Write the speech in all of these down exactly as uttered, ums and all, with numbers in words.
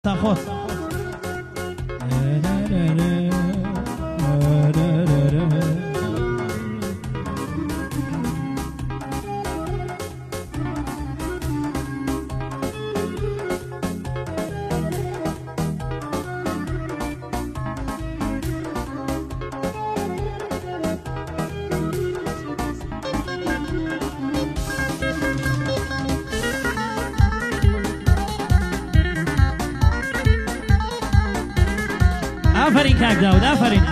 تاخذ آفرین کاک داود آفرین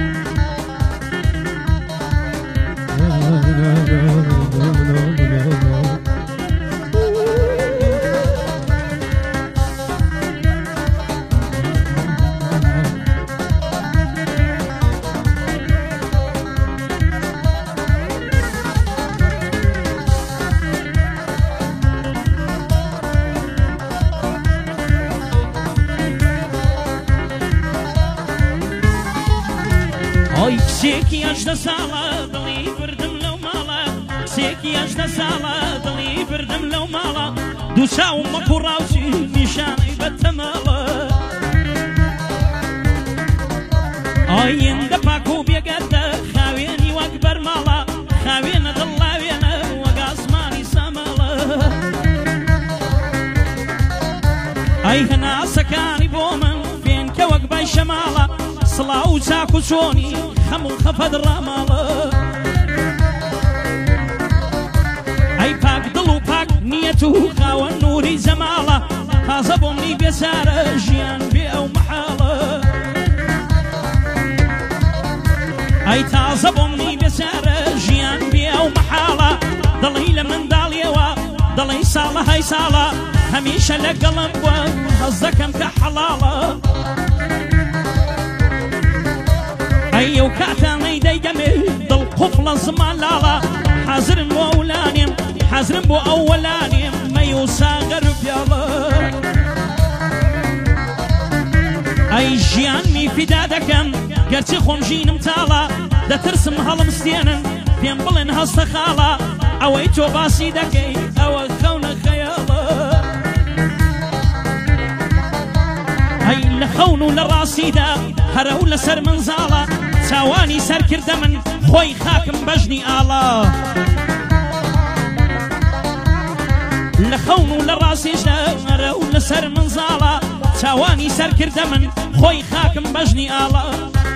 ئۆی کچێکی هەژدە ساڵە دڵی بردم لەو ماڵە کچێکی هەژدە ساڵە دڵی بردم لەو ماڵە دوو چاوم وەکو ڕاوچی نیشانەی بەتەماڵە ئۆی هێندە پاک و بێگەردە خاوێنی وەک بەرماڵە خاوێنە دڵاوێنە وەک ئاسمانی سەماڵە ئەی هەناسەکانی بۆ من بێنکە وەک بای شەماڵە سڵاو چاک و چۆنی هەموو خەفەت ڕاماڵە ئەی پاک دڵ و پاک نیەت و خاوەن نووری جەماڵە تازە بۆ منی بێچارە ژیان بێ ئەو مەحاڵە ئەی تازە بۆ منی بێچارە ژیان بێ ئەو مەحاڵە دڵی لە منداڵیەوە دڵی ساڵە هەی ساڵە هەمیشە لەگەڵم بووە هەز دەکەم کە حەڵاڵە ئەو کاتانەی دەیدەمێ دڵ قوفڵە زمان لاڵە حەزرم بۆ ئەولانێم حەزرم بۆ ئەوەلانێم مەی و ساغەر و پیاڵە ئەی ژیانمی فیدا دەکەم گەرچی خۆم ژینم تاڵە دەترسم هەڵم ستێنن پێم بڵێن هەستە خاڵە ئەوەی تۆ باسی دەکەی ئەوە خەونە خەیاڵە ئەی لە خەون و لە ڕاستیدا هەرە و لەسەر منزاڵە چاوانی سەر کردە من خۆی خاکم بەژنی ئاڵا لە خەون و لە ڕاستیشدا هەرە و لەسەر منزاڵە چاوانی سەر کردە من خۆی خاکم بەژنی ئاڵا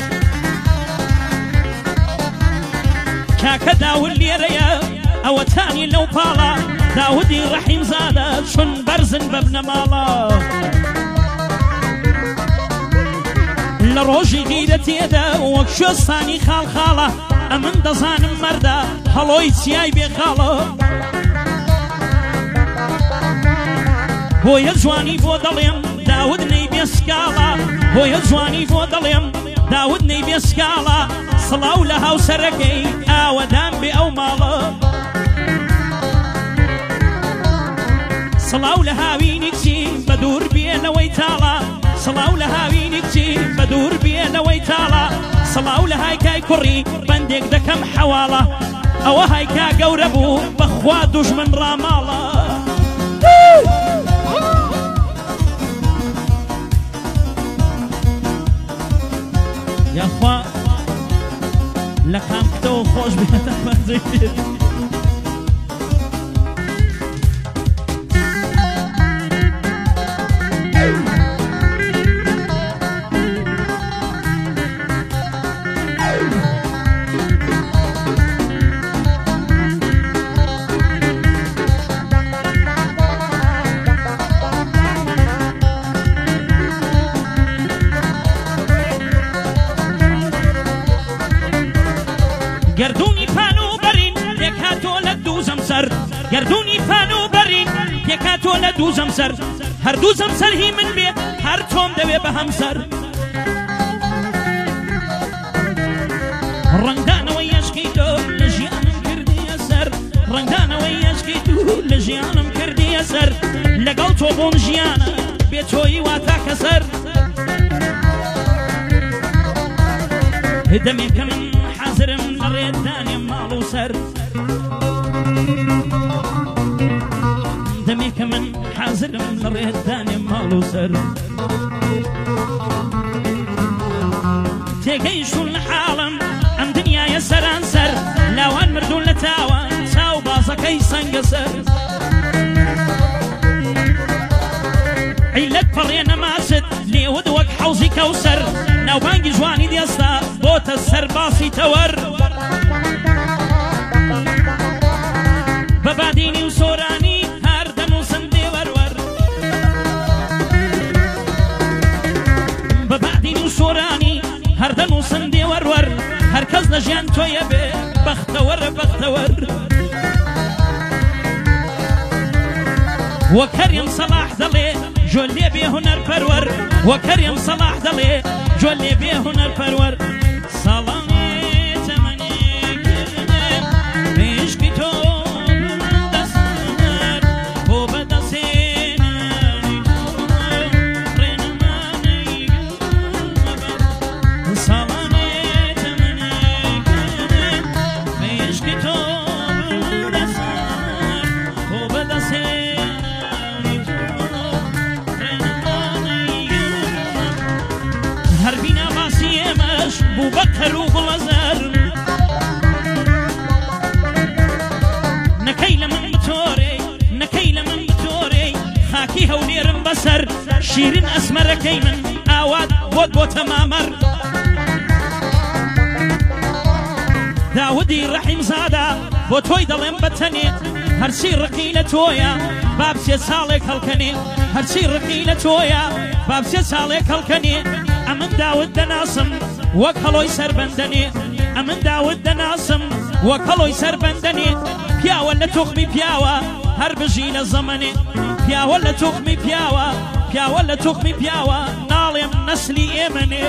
کاکە داود لێرەیە ئەوە تانی لەو پاڵە داودی ڕەحیم زادە چون بەرزن بە بنەماڵە لە ڕۆژی غیرە تێدا وەک شوێستانی خاڵخاڵە ئەمن دەزانم مەردە هەڵۆی چیای بێخاڵە بۆیە جوانی بۆ دەڵێم داود نەی بێسکاڵە بۆیە جوانی بۆ دەڵێم داود نەی بێسکاڵە سڵاو لە هاوسەرەکەی ئاوەدان بێ ئەو ماڵە سڵاو لە هاوینی کچی بە دوور بێنەوەی تاڵە سڵاو لە هاوینی کچی بە دوور بێنەوەی تاڵە سڵاو لە هایکای کوڕی بەندێک دەکەم حەواڵە ئەوە هایکا گەورە بوو بەخوا دوژمن ڕاماڵە یاخوا لە قامکتەوە خۆش بێتە بەرزەی پێت گردونی پانو برین پێکاتۆ لە دووزەم سەر گردونی پانو برین پێکاتۆ لە دووزەم سەر هەردوو زەمسەر هی من بێ هەر تۆم دەوێ بە هەمسەر ڕەنگدانەوەی عەشقی تۆ لە ژیانم کردیە سەر ڕەنگدانەوەی عەشقی تۆ لە ژیانم کردیە سەر لەگەڵ تۆ بۆم ژیانە بێ تۆیی وا تاکە سەر دەمێکە من حەزرم لە ڕێدانێ ماڵ و سەر دەمێکە من حەزرم لە ڕێدانێ ماڵ ماڵ و سەر تێگەیشتون لە حاڵم ئەم دنیایە سەرانسەر لاوان مردوون لە تاوان چاو بازەکەی سەنگە سەر عیلەت پەڕێ نەماچت لێوت وەک حەوزی کەوسەر ناوبانگی جوانی دێستا بۆتە سەرباسی تەوەر بەبادینی و سۆرانی هەر دەنووسم دێوەروەر بەبادینی و سۆرانی هەر دەنووسم دێوەروەر هەر کەس لە ژیان تۆیە بێ بەختەوەرە بەختەوەر وەکەریم سەلاح دەڵێ جۆل لێ بێ هونەر پەروەر وەکەریم سەلاح دەڵێ جۆل لێ بێ هونەر پەروەر ساڵانێ تەمەنێکردێ عشقی تۆ دەسەر بۆ بەدەسێنانی ڕێنەمانەی ساڵانێ تەمەنێکردێ عشقی تۆ دەسەر بۆ بەدەسێنانی هەربینا باسی ئێمەش بوو بە کەر و گوڵەزەر نەکەی لە من بتۆرێ نەکەی لە من بتۆرێ خاکی هەولێرم بەسەر شیرین ئەسمەرەکەی من ئاوات بۆت بۆتە مامەر داودی ڕەحیم زادا بۆ تۆی دەڵێم بەتەنێ هەرچی ڕقی لە تۆیە بابسێ ساڵێک هەڵکەنێ هەرچی ڕقی لە تۆیە بابسێ ساڵێک هەڵکەنێ ئەمن داوت دەناسم وەک هەڵۆی سەربەندەنێ ئەمن داوت دەناسم وەک هەڵۆی سەربەندەنێ پیاوە لە توخمی پیاوە هەر بژی لە زەمەنێ پیاوە لە توخمی پیاوە پیاوە لە توخمی پیاوە ناڵێم نەسلی ئێمەنێ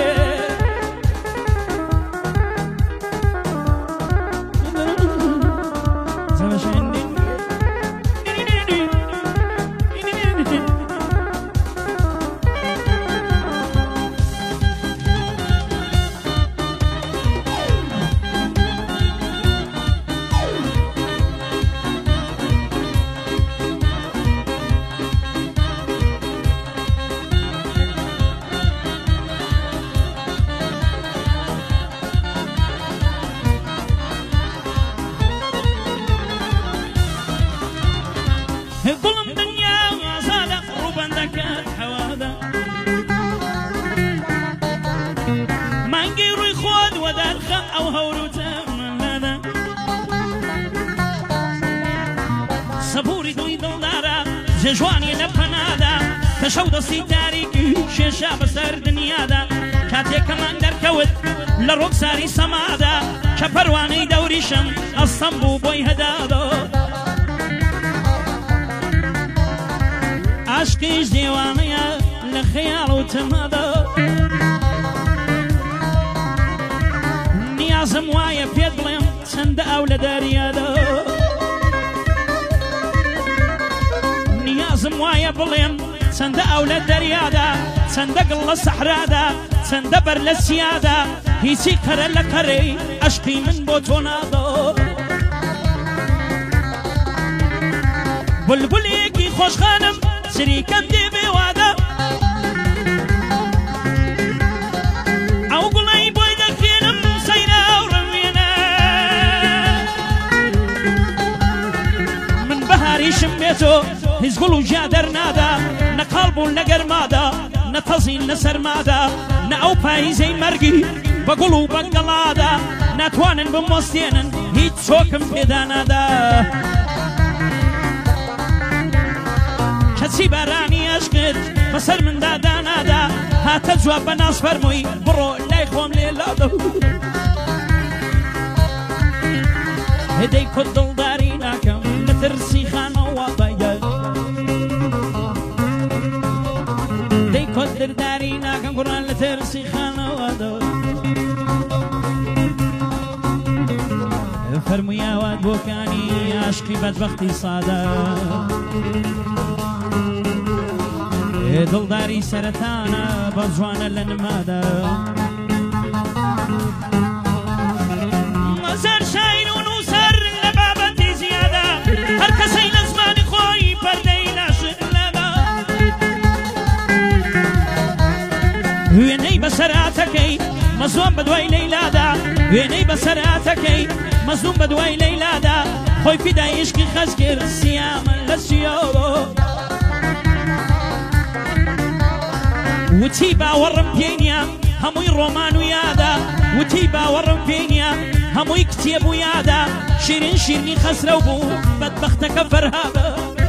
گوڵم دنیا ئازادە ڕووبەندەکەت حەوادە مانگی ڕووی خۆت وەدەرخە ئەو هەوروتە مەلادە سەبووری دڵی دڵدارە جێژوانی لە پەنادا کە شەو دەستی تاریکی شێشا بەسەر دنیادا کاتێکەمان دەرکەوت لە ڕووکساری سەمادا کە پەروانەی دەوریشم ئەستەم بوو بۆی هەدادا عشقیش دیوانەیە لە خەیاڵ و تەمادا نیازم وایە پێت بڵێم چەندە ئەو لە دەریادا نیازم وایە بڵێم چەندە ئەو لە دەریادا چەندە گڵ لە سەحرادا چەندە بەر لە سیادا هیچی قەرە لە قەرەی عشقی من بۆ تۆ نادا بولبولێکی خۆشخانم سریکەم دێ بێوادە ئەو گوڵەی بۆی دەکێنم سەیرا و ڕەوێنە من بەهاریشم بێتۆ هیچ گوڵ و ژیا دەرنادا نەقاڵ بوون لە گەرمادا نەتەزین لە سەرمادا نە ئەو پاییزەی مەرگی بە گوڵ و بەنگەڵادا ناتوانن بمۆستێنن هیچ چۆکم پێدا نادا کەچی بارانی عشقت بەسەر مندا دانادا هاتە جواب بە ناز فەرمووی بڕۆ لای خۆم لێلادا هێدەی کۆت دڵداری ناکەم لە ترسی خانەوە بەیە دەی کۆت دڵداری ناکەم گوڕان لە ترسی خانەوەدا فەرمووی ئاوات بۆکانی عشقی بەدبەختی سادە دڵداری سەرەتانە بە جوانە لە نمادا مەزەر شایر و نووسەر لە بابەتی زیادە هەر کەسەی لە زمانی خۆی پەردەی لاشلادا بەسەراتەکەی مەزلوم بەدوای لەیلادا وێنەی بەسەراتەکەی مەزلوم بەدوای لەیلادا خۆی فیدای عیشقی خەز کرد سیامە لە سیۆ وتی باوەڕم پێی نییە هەمووی ڕۆمان و یادا وتی باوەڕم پێی نییە هەمووی کتێب و یادا شیرین شیرنی خەسرە و بوو بەدبەختەکە فەرهادە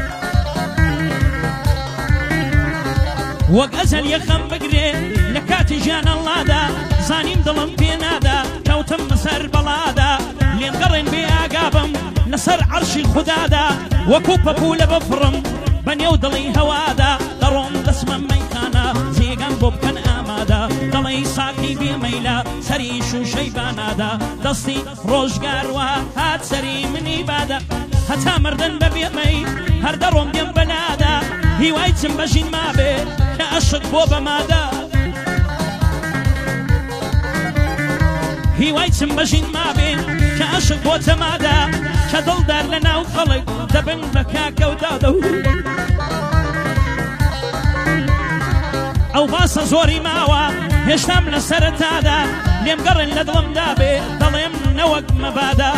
وەک ئەزەل یەخەم بگرێ لە کاتی ژیان ئەڵڵادا زانیم دڵم پێ نادا کەوتم بەسەر بەڵادا لێن گەڕێن بێ ئاگابم لەسەر عەرشی خودادا وەکوو پەپوو لە بەفڕم بەنێو دڵی هەوادا دەڕۆم دەسمە مەیخانە جێگەم بۆ بکەن ئامادە دڵی ساقی بێمەیلە سەری شوشەی بانادا دەستی ڕۆژگاروە هات سەری منی بادە هەتا مردن بە بێمەی هەر دەڕۆم دێم بەنادا هیوای چم بەژین مابێ کە عەشق بۆ بەمادا هیوای چم بەژین مابێ کە عەشق بۆ تەمادا کە دڵدار لە ناو خەڵک دەبن بە کاکە و دادە ئەو باسە زۆری ماوە هێشتام لە سەرەتادا لێم گەڕن لە دڵمدا بێ دەڵێم نەوەک مەبادا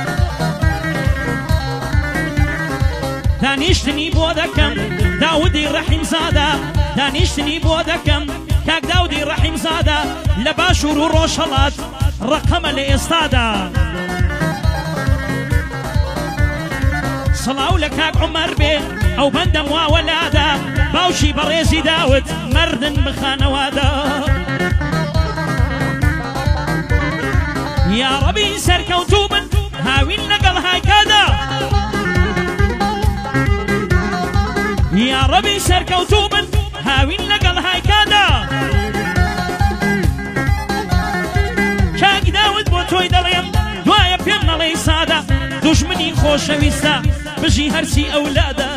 دانیشتنی بۆ دەکەم داودی ڕەحیم زادا دانیشتنی بۆ دەکەم کاک داودی ڕەحیم زادا لە باشوور و ڕۆژهەڵات ڕقەمە لە ئێستادا سڵاو لە کاک عومەر بێ ئەو بەندەم واوەلادا باوشی بەڕێزی داوت مردن بخانەوادا یا ڕەبی سەرکەوتوو بن هاوین لەگەڵ هایکادا یا ڕەبی سەرکەوتوو بن هاوین لەگەڵ هایکادا کاک داوت بۆ تۆی دەڵێم دوایە پێم نەڵێی سادە دوژمنی خۆشەویستە بژی هەرچی ئەولادە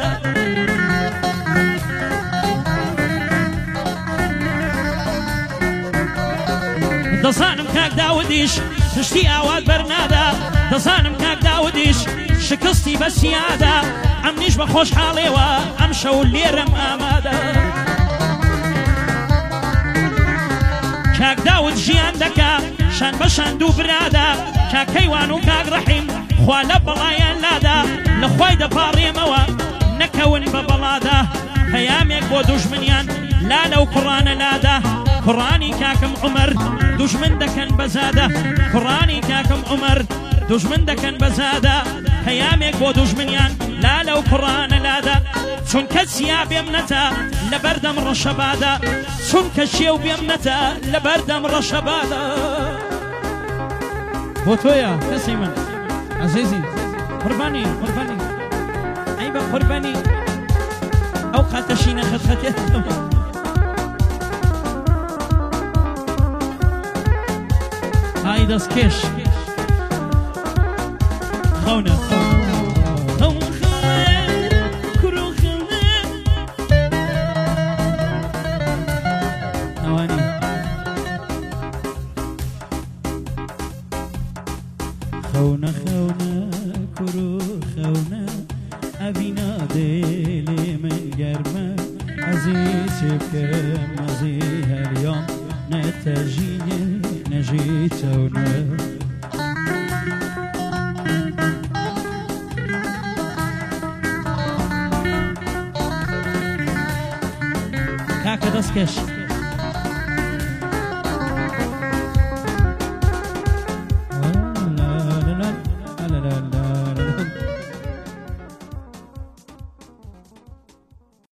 دەزانم کاک داودیش پشتی ئاوات بەرنادا دەزانم کاک داودیش شکستی بەسیادا ئەمنیش بە خۆشحاڵێوە ئەم شەو لێرەم ئامادە کاک داود ژیان دەکا شان بەشان دوو برادا کاکەیوان و کاک ڕەحیم خوا لە بەڵایان لادا لە خوای دەپاڕێمەوە نەکەون بە بەڵادا پەیامێک بۆ دوژمنیان لا لەو کوڕانە لادا کوڕانی کاکم عومەر دوژمن دەکەن بەزادە کوڕانی کاکم عومەر دوژمن دەکەن بەزادە پەیامێک بۆ دوژمنیان لا لەو کوڕانە لادا چونکە چیا بێم نەتە لە بەردەم ڕەشەبادا چونکە شێو بێم نەتە لە بەردەم ڕەشەبادا بۆ تۆیە کەسی من عزیزی قوربانی قوربانی ئەی بە قوربانی ئەو قاتەشینە خەتخەتێت ئای دەستکێش خەونە خەونە خەونە کوڕ و خەونە ئەبینا دێلێ من گەرمە ئەزی چێ بکەم ئەزی هەریۆم نەتەژینێ نەژی چەونە